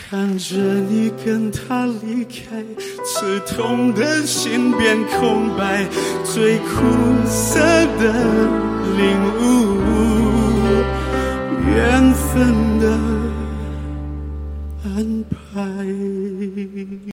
看着你跟他离开，刺痛的心变空白，最苦涩的